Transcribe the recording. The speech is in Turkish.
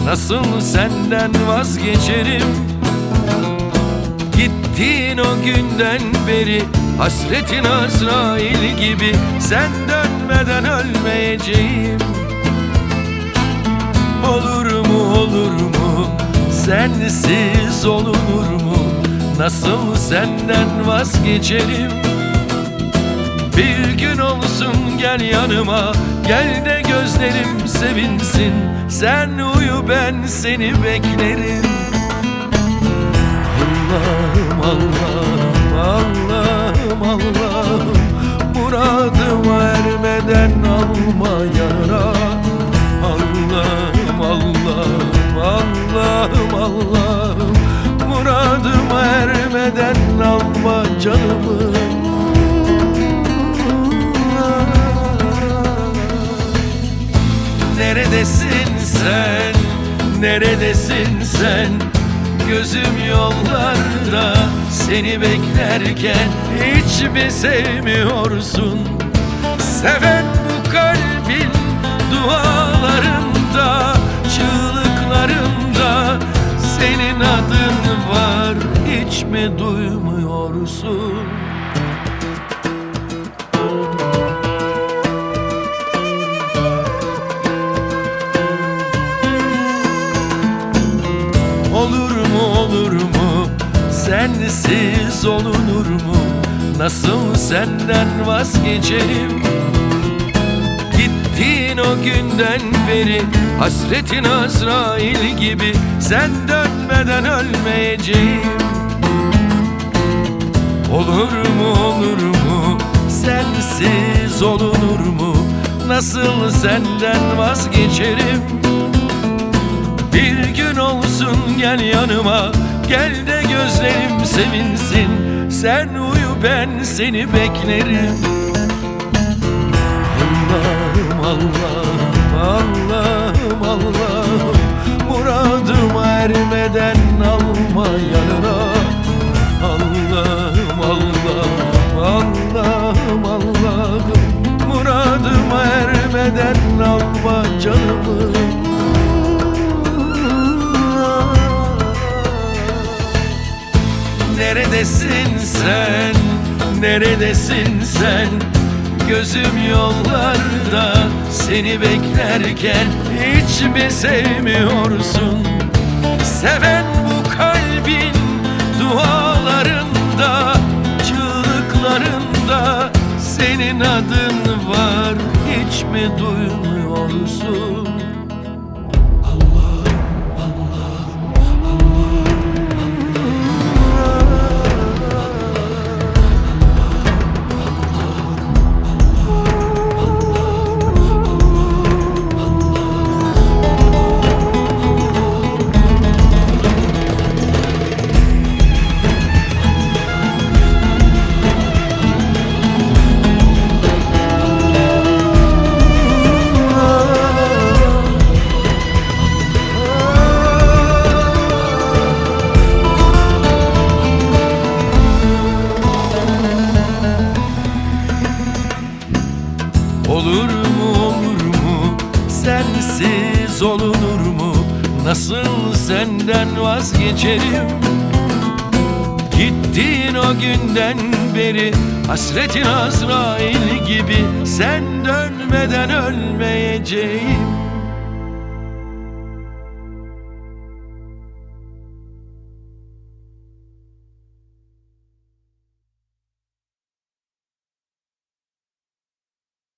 Nasıl senden vazgeçerim? Gittiğin o günden beri hasretin Azrail gibi, sen dönmeden ölmeyeceğim. Olur mu, olur mu, sensiz olunur mu? Nasıl senden vazgeçerim? Bir gün olsun gel yanıma, gel de gözlerim sevinsin. Sen uyu, ben seni beklerim. Allah'ım, Allah'ım, Allah'ım, Allah'ım, muradıma ermeden alma yanına. Allah'ım, Allah'ım, Allah'ım, Allah'ım, muradıma ermeden alma canımı. Neredesin sen, neredesin sen? Gözüm yollarda seni beklerken hiç mi sevmiyorsun? Seven bu kalbin dualarında, çığlıklarında senin adın var, hiç mi duymuyorsun? Olur mu, olur mu, sensiz olunur mu? Nasıl senden vazgeçerim? Gittiğin o günden beri hasretin Azrail gibi, sen dönmeden ölmeyeceğim. Olur mu, olur mu, sensiz olunur mu? Nasıl senden vazgeçerim? Bir gün olsun gel yanıma, gel de gözlerim sevinsin. Sen uyu, ben seni beklerim. Allah'ım, Allah'ım, Allah'ım, Allah'ım, muradıma ermeden alma yanına. Allah'ım, Allah'ım, Allah'ım, Allah'ım, muradıma ermeden alma canımı. Neredesin sen, neredesin sen? Gözüm yollarda seni beklerken hiç mi sevmiyorsun? Seven bu kalbin dualarında, çığlıklarında senin adın var, hiç mi duymuyorsun? Olur mu, olur mu, sensiz olunur mu? Nasıl senden vazgeçerim? Gittiğin o günden beri hasretin Azrail gibi, sen dönmeden ölmeyeceğim.